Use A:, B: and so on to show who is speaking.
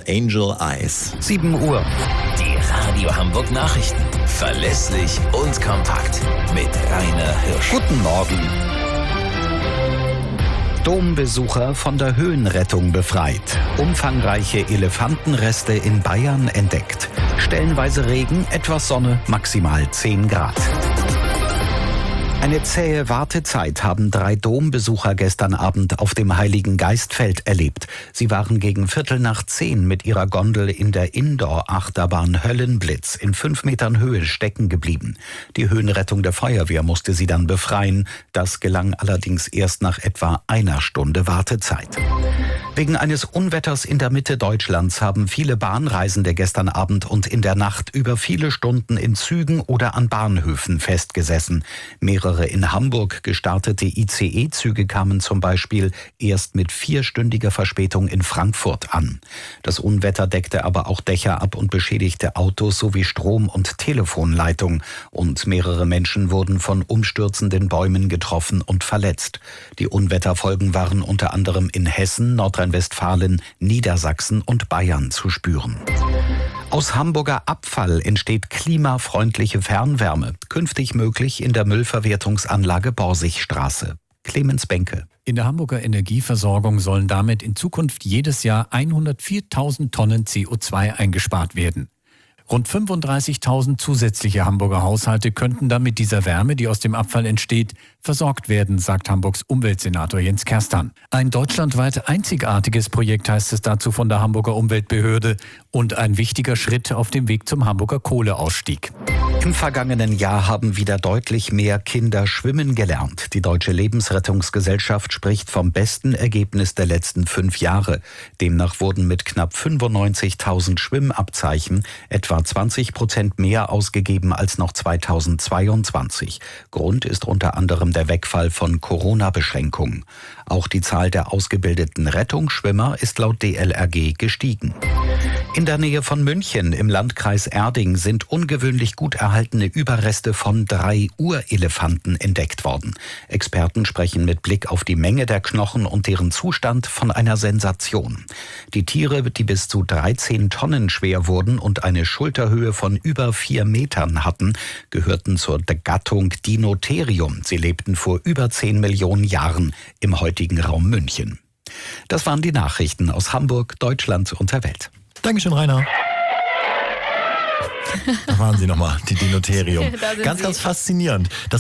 A: Angel Eyes.
B: 7 Uhr.
C: Die Radio Hamburg Nachrichten. Verlässlich und kompakt. Mit Rainer Hirsch.
B: Guten Morgen. Dombesucher von der Höhenrettung befreit. Umfangreiche Elefantenreste in Bayern entdeckt. Stellenweise Regen, etwas Sonne, maximal 10 Grad. Eine zähe Wartezeit haben 3 Dombesucher gestern Abend auf dem Heiligen Geistfeld erlebt. Sie waren gegen 9:15 mit ihrer Gondel in der Indoor-Achterbahn Höllenblitz in 5 Metern Höhe stecken geblieben. Die Höhenrettung der Feuerwehr musste sie dann befreien. Das gelang allerdings erst nach etwa einer Stunde Wartezeit. Wegen eines Unwetters in der Mitte Deutschlands haben viele Bahnreisende gestern Abend und in der Nacht über viele Stunden in Zügen oder an Bahnhöfen festgesessen. Mehrere in Hamburg gestartete ICE-Züge kamen zum Beispiel erst mit 4-stündiger Verspätung in Frankfurt an. Das Unwetter deckte aber auch Dächer ab und beschädigte Autos sowie Strom- und Telefonleitungen. Und mehrere Menschen wurden von umstürzenden Bäumen getroffen und verletzt. Die Unwetterfolgen waren unter anderem in Hessen, Nordrhein-Westfalen, Niedersachsen und Bayern zu spüren. Aus Hamburger Abfall entsteht klimafreundliche Fernwärme. Künftig möglich in der Müllverwertungsanlage Borsigstraße. Clemens Benke.
D: In der Hamburger Energieversorgung sollen damit in Zukunft jedes Jahr 104.000 Tonnen CO2 eingespart werden. Rund 35.000 zusätzliche Hamburger Haushalte könnten dann mit dieser Wärme, die aus dem Abfall entsteht, versorgt werden, sagt Hamburgs Umweltsenator Jens Kerstan. Ein deutschlandweit einzigartiges Projekt heißt es dazu von der Hamburger Umweltbehörde und ein wichtiger Schritt auf dem Weg zum Hamburger Kohleausstieg.
B: Im vergangenen Jahr haben wieder deutlich mehr Kinder schwimmen gelernt. Die Deutsche Lebensrettungsgesellschaft spricht vom besten Ergebnis der letzten 5 Jahre. Demnach wurden mit knapp 95.000 Schwimmabzeichen etwa 20% mehr ausgegeben als noch 2022. Grund ist unter anderem der Wegfall von Corona-Beschränkungen. Auch die Zahl der ausgebildeten Rettungsschwimmer ist laut DLRG gestiegen. In der Nähe von München im Landkreis Erding sind ungewöhnlich gut erhaltene Überreste von 3 Urelefanten entdeckt worden. Experten sprechen mit Blick auf die Menge der Knochen und deren Zustand von einer Sensation. Die Tiere, die bis zu 13 Tonnen schwer wurden und eine Schulterhöhe von über 4 Metern hatten, gehörten zur Gattung Dinotherium. Sie lebten vor über 10 Millionen Jahren im heutigen Raum München. Das waren die Nachrichten aus Hamburg, Deutschland und der Welt.
A: Dankeschön, Rainer. Da waren sie nochmal, die Dinotherium.
E: Da sind
A: Ganz,
E: sie.
A: ganz faszinierend. Das